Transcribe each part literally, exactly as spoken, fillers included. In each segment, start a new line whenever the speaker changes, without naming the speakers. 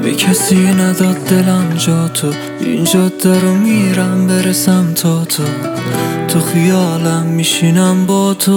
به کسی نداد دلم جا تو، این جاده رو میرم برسم تا تو، تو خیالم میشینم با تو.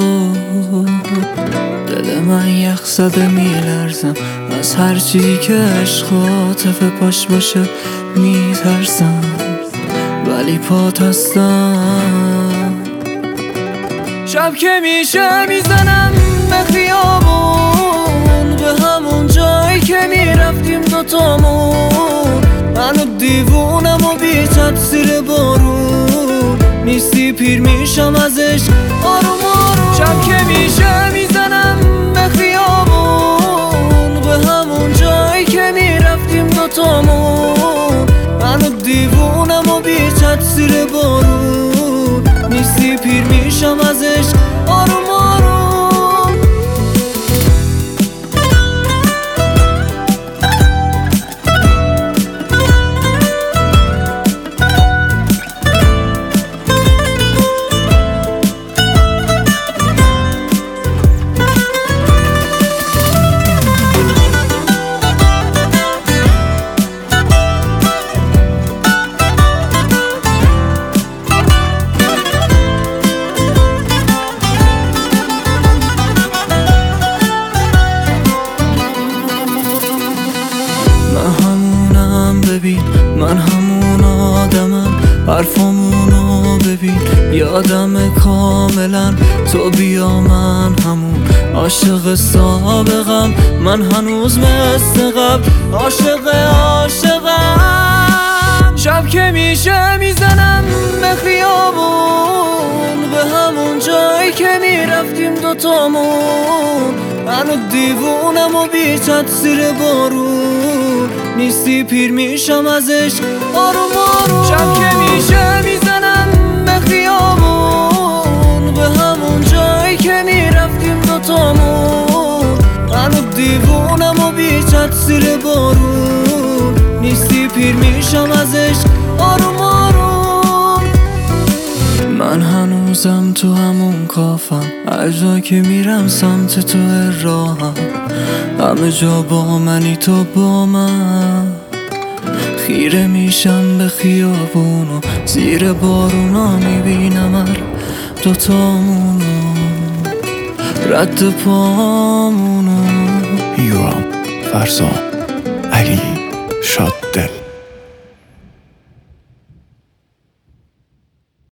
دل من یخ زده میلرزم، از هر چیزی که عشق عاطف پاش باشه میترسم، ولی پات هستم. شب که میشه میزنم به خیابون، به همون جایی که میرفتیم دوتامون. منو دیوونم و بی تاثیر بارون، نیستی پیر میشم ازش آروم آروم. شب که میشه میزنم به خیابون، به همون جایی که میرفتیم دوتامون. منو دیوونم و بی تاثیر بارون، نیستی پیر میشم ازش آروم آروم. من همون آدمم، حرفامونو ببین یادم کاملا. تو بیا من همون عاشق سابقم، من هنوز مثل قبل عاشق عاشقم. شب که میشه میزنم به خیابون، به همون جایی که میرفتیم دوتامون. منو دیوونم و بی تاثیر بارون، نیستی پیر میشم ازش آروم آروم. شب که میشه میزنم به خیابون، به همون جایی که میرفتیم دوتامون. منو دیوونم و بی تاثیر بارون، نیستی پیر میشم ازش آروم آروم. من هنوزم تو همون کافم، هر جا که میرم سمت تو راهم. همه جا با منی تو با من، خیره میشم به خیابونو، زیر بارونا میبینم هر دوتامونو، رد پامونو.
یورام فرزان علی شاد دل.